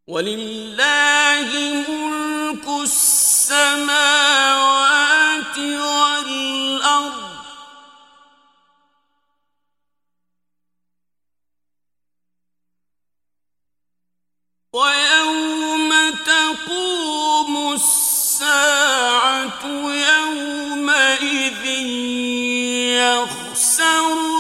وَلِلَّهِ مُلْكُ السَّمَاوَاتِ وَالْأَرْضِ ۚ وَيَوْمَ تَقُومُ السَّاعَةُ يَوْمَئِذٍ يَخْسَرُ